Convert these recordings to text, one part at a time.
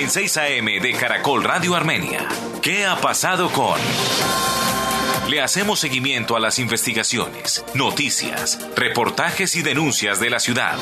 en 6 AM de Caracol Radio Armenia. ¿Qué ha pasado con...? Le hacemos seguimiento a las investigaciones, noticias, reportajes y denuncias de la ciudad.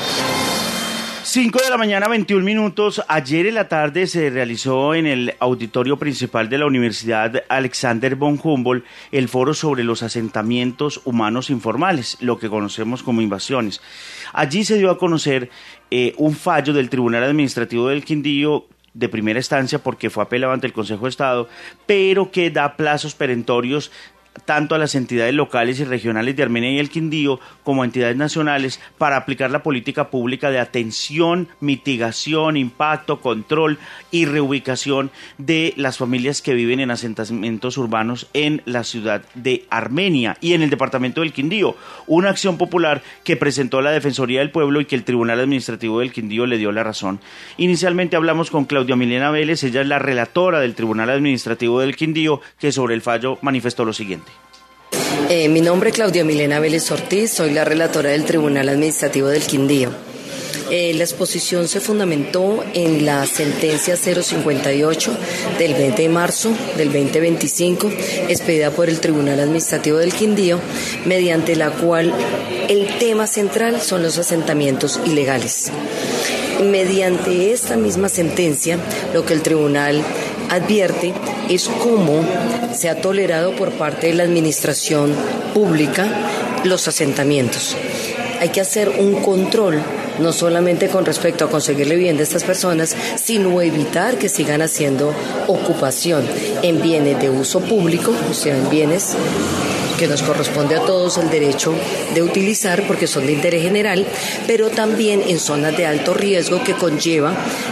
5 de la mañana, 21 minutos. Ayer en la tarde se realizó en el auditorio principal de la Universidad Alexander von Humboldt el foro sobre los asentamientos humanos informales, lo que conocemos como invasiones. Allí se dio a conocer un fallo del Tribunal Administrativo del Quindío de primera instancia, porque fue apelado ante el Consejo de Estado, pero que da plazos perentorios tanto a las entidades locales y regionales de Armenia y el Quindío como a entidades nacionales para aplicar la política pública de atención, mitigación, impacto, control y reubicación de las familias que viven en asentamientos urbanos en la ciudad de Armenia y en el departamento del Quindío. Una acción popular que presentó la Defensoría del Pueblo y que el Tribunal Administrativo del Quindío le dio la razón. Inicialmente hablamos con Claudia Milena Vélez, ella es la relatora del Tribunal Administrativo del Quindío, que sobre el fallo manifestó lo siguiente. Mi nombre es Claudia Milena Vélez Ortiz, soy la relatora del Tribunal Administrativo del Quindío. La exposición se fundamentó en la sentencia 058 del 20 de marzo del 2025, expedida por el Tribunal Administrativo del Quindío, mediante la cual el tema central son los asentamientos ilegales. Mediante esta misma sentencia, lo que el tribunal advierte es cómo se ha tolerado por parte de la administración pública los asentamientos. Hay que hacer un control, no solamente con respecto a conseguirle vivienda a estas personas, sino evitar que sigan haciendo ocupación en bienes de uso público, o sea, en bienes que nos corresponde a todos el derecho de utilizar porque son de interés general, pero también en zonas de alto riesgo que conlleva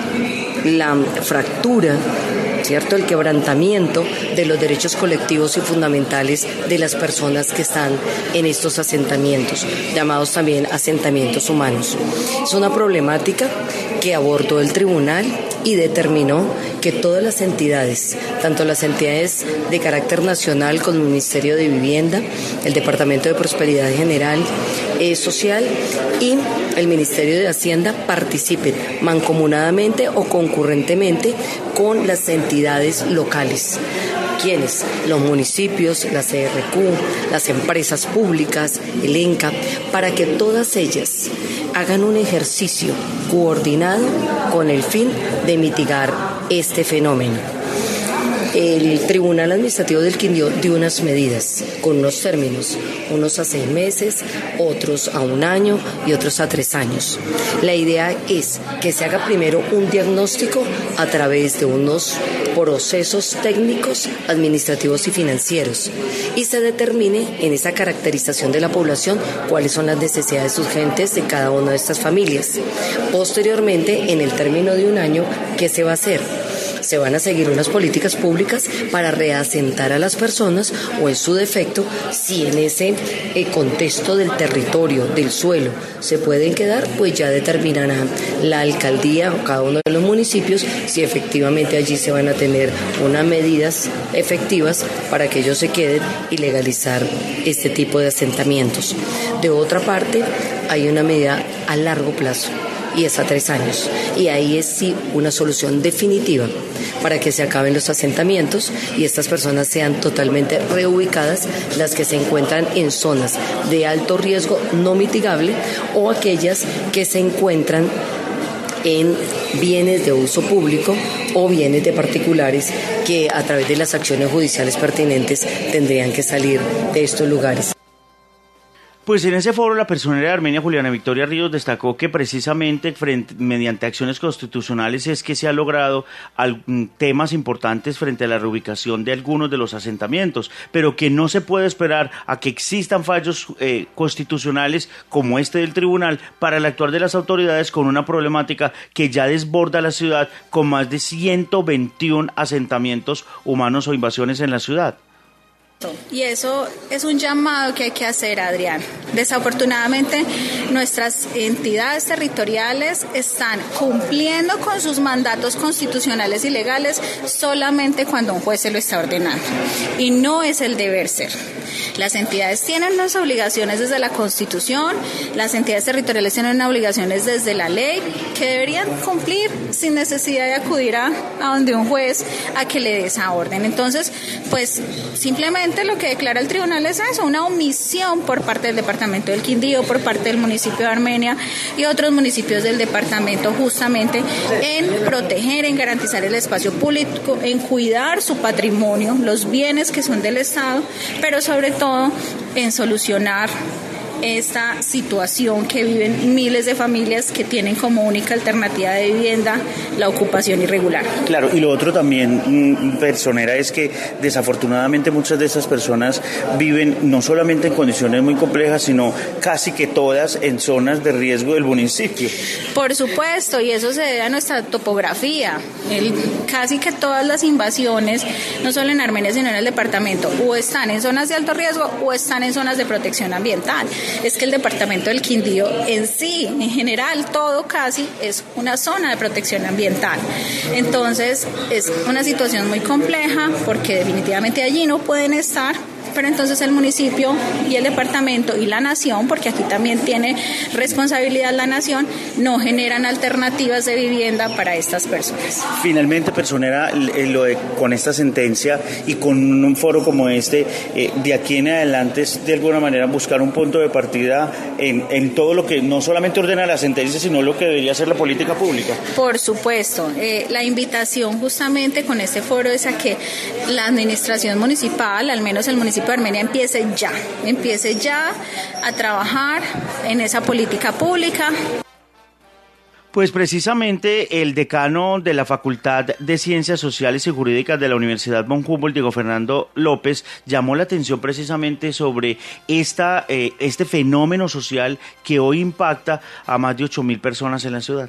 la fractura, ¿cierto?, el quebrantamiento de los derechos colectivos y fundamentales de las personas que están en estos asentamientos, llamados también asentamientos humanos. Es una problemática que abordó el tribunal y determinó que todas las entidades, tanto las entidades de carácter nacional como el Ministerio de Vivienda, el Departamento de Prosperidad General, Social y el Ministerio de Hacienda participen mancomunadamente o concurrentemente con las entidades locales. ¿Quiénes? Los municipios, la CRQ, las empresas públicas, el ENCA, para que todas ellas hagan un ejercicio coordinado con el fin de mitigar este fenómeno. El Tribunal Administrativo del Quindío dio unas medidas con unos términos, unos a 6 meses, otros a 1 año y otros a 3 años. La idea es que se haga primero un diagnóstico a través de unos procesos técnicos, administrativos y financieros y se determine en esa caracterización de la población cuáles son las necesidades urgentes de cada una de estas familias. Posteriormente, en el término de 1 año, ¿qué se va a hacer? Se van a seguir unas políticas públicas para reasentar a las personas o, en su defecto, si en ese contexto del territorio, del suelo, se pueden quedar, pues ya determinará la alcaldía o cada uno de los municipios si efectivamente allí se van a tener unas medidas efectivas para que ellos se queden y legalizar este tipo de asentamientos. De otra parte, hay una medida a largo plazo y es a 3 años. Y ahí es sí una solución definitiva para que se acaben los asentamientos y estas personas sean totalmente reubicadas, las que se encuentran en zonas de alto riesgo no mitigable o aquellas que se encuentran en bienes de uso público o bienes de particulares que a través de las acciones judiciales pertinentes tendrían que salir de estos lugares. Pues en ese foro la personera de Armenia, Juliana Victoria Ríos, destacó que precisamente mediante acciones constitucionales es que se ha logrado temas importantes frente a la reubicación de algunos de los asentamientos, pero que no se puede esperar a que existan fallos constitucionales como este del tribunal para el actuar de las autoridades con una problemática que ya desborda la ciudad con más de 121 asentamientos humanos o invasiones en la ciudad. Y eso es un llamado que hay que hacer, Adrián. Desafortunadamente, nuestras entidades territoriales están cumpliendo con sus mandatos constitucionales y legales solamente cuando un juez se lo está ordenando. Y no es el deber ser. Las entidades tienen unas obligaciones desde la Constitución, las entidades territoriales tienen unas obligaciones desde la ley que deberían cumplir sin necesidad de acudir a donde un juez a que le dé esa orden. Entonces, pues simplemente lo que declara el tribunal es eso, una omisión por parte del departamento del Quindío, por parte del municipio de Armenia y otros municipios del departamento, justamente en proteger, en garantizar el espacio público, en cuidar su patrimonio, los bienes que son del Estado, pero sobre todo en solucionar esta situación que viven miles de familias que tienen como única alternativa de vivienda la ocupación irregular. Claro, y lo otro también, personera, es que desafortunadamente muchas de esas personas viven no solamente en condiciones muy complejas, sino casi que todas en zonas de riesgo del municipio. Por supuesto, y eso se debe a nuestra topografía. Casi que todas las invasiones, no solo en Armenia, sino en el departamento, o están en zonas de alto riesgo o están en zonas de protección ambiental. Es que el departamento del Quindío en sí, en general, todo casi es una zona de protección ambiental. Entonces es una situación muy compleja porque definitivamente allí no pueden estar, pero entonces el municipio y el departamento y la nación, porque aquí también tiene responsabilidad la nación, no generan alternativas de vivienda para estas personas. Finalmente, personera, con esta sentencia y con un foro como este, de aquí en adelante es de alguna manera buscar un punto de partida en todo lo que no solamente ordena la sentencia, sino lo que debería ser la política pública. Por supuesto, la invitación justamente con este foro es a que la administración municipal, al menos el municipio de Armenia, empiece ya a trabajar en esa política pública. Pues precisamente el decano de la Facultad de Ciencias Sociales y Jurídicas de la Universidad von Humboldt, Diego Fernando López, llamó la atención precisamente sobre este fenómeno social que hoy impacta a más de 8.000 personas en la ciudad.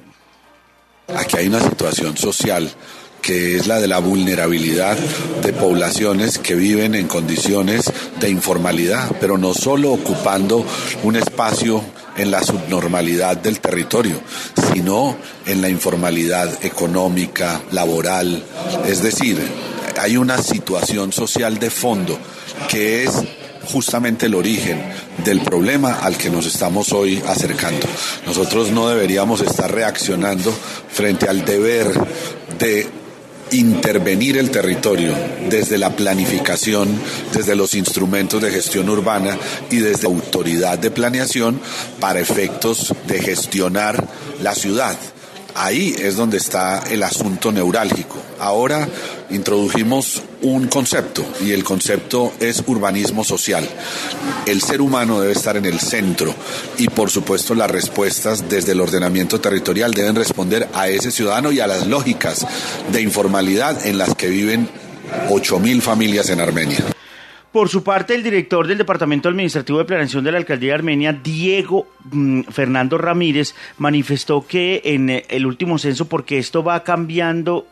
Aquí hay una situación social que es la de la vulnerabilidad de poblaciones que viven en condiciones de informalidad, pero no solo ocupando un espacio en la subnormalidad del territorio, sino en la informalidad económica, laboral. Es decir, hay una situación social de fondo que es justamente el origen del problema al que nos estamos hoy acercando. Nosotros no deberíamos estar reaccionando frente al deber de intervenir el territorio desde la planificación, desde los instrumentos de gestión urbana y desde la autoridad de planeación para efectos de gestionar la ciudad. Ahí es donde está el asunto neurálgico. Ahora introdujimos un concepto y el concepto es urbanismo social. El ser humano debe estar en el centro y por supuesto las respuestas desde el ordenamiento territorial deben responder a ese ciudadano y a las lógicas de informalidad en las que viven 8.000 familias en Armenia. Por su parte, el director del Departamento Administrativo de Planeación de la Alcaldía de Armenia, Diego Fernando Ramírez, manifestó que en el último censo, porque esto va cambiando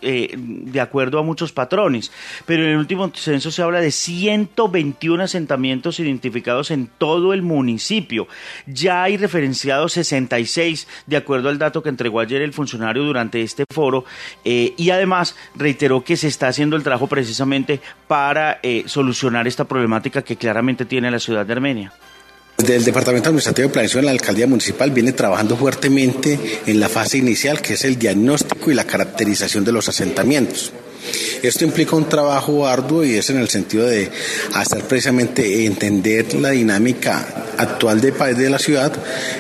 de acuerdo a muchos patrones, pero en el último censo se habla de 121 asentamientos identificados en todo el municipio. Ya hay referenciados 66, de acuerdo al dato que entregó ayer el funcionario durante este foro, y además reiteró que se está haciendo el trabajo precisamente para solucionar esta problemática que claramente tiene la ciudad de Armenia. Desde el Departamento Administrativo de Planeación, la Alcaldía Municipal viene trabajando fuertemente en la fase inicial, que es el diagnóstico y la caracterización de los asentamientos. Esto implica un trabajo arduo y es en el sentido de hacer precisamente entender la dinámica actual de la ciudad,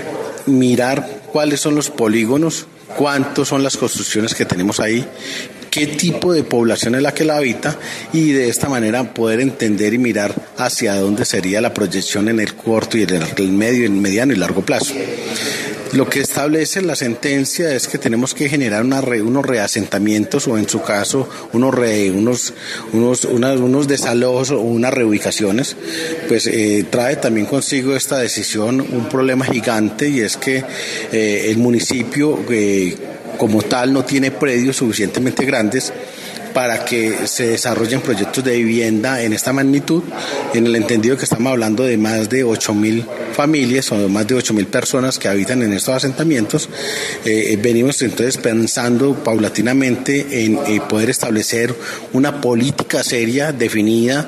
mirar cuáles son los polígonos, cuántos son las construcciones que tenemos ahí, qué tipo de población es la que la habita y de esta manera poder entender y mirar hacia dónde sería la proyección en el corto y en el medio, en mediano y largo plazo. Lo que establece la sentencia es que tenemos que generar unos reasentamientos o en su caso unos desalojos o unas reubicaciones. Pues trae también consigo esta decisión un problema gigante y es que el municipio como tal no tiene predios suficientemente grandes para que se desarrollen proyectos de vivienda en esta magnitud, en el entendido que estamos hablando de más de 8.000 familias o más de 8.000 personas que habitan en estos asentamientos. Venimos entonces pensando paulatinamente en poder establecer una política seria, definida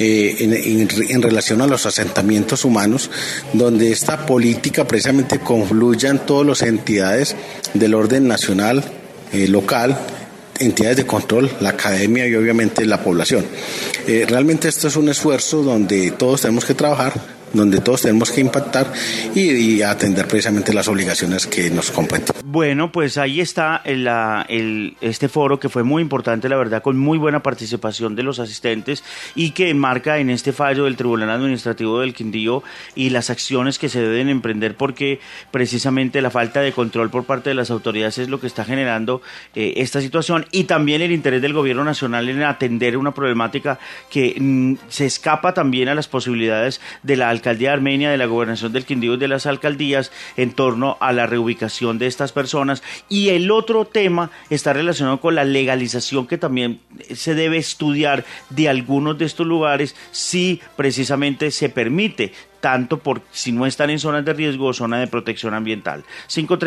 en relación a los asentamientos humanos, donde esta política precisamente confluyan todas las entidades del orden nacional, local, entidades de control, la academia y obviamente la población. Realmente esto es un esfuerzo donde todos tenemos que trabajar, donde todos tenemos que impactar y atender precisamente las obligaciones que nos competen. Bueno, pues ahí está este foro que fue muy importante, la verdad, con muy buena participación de los asistentes y que enmarca en este fallo del Tribunal Administrativo del Quindío y las acciones que se deben emprender, porque precisamente la falta de control por parte de las autoridades es lo que está generando esta situación, y también el interés del gobierno nacional en atender una problemática que se escapa también a las posibilidades de la Alcaldía de Armenia, de la Gobernación del Quindío y de las alcaldías en torno a la reubicación de estas personas. Y el otro tema está relacionado con la legalización, que también se debe estudiar de algunos de estos lugares, si precisamente se permite, tanto por si no están en zonas de riesgo o zona de protección ambiental.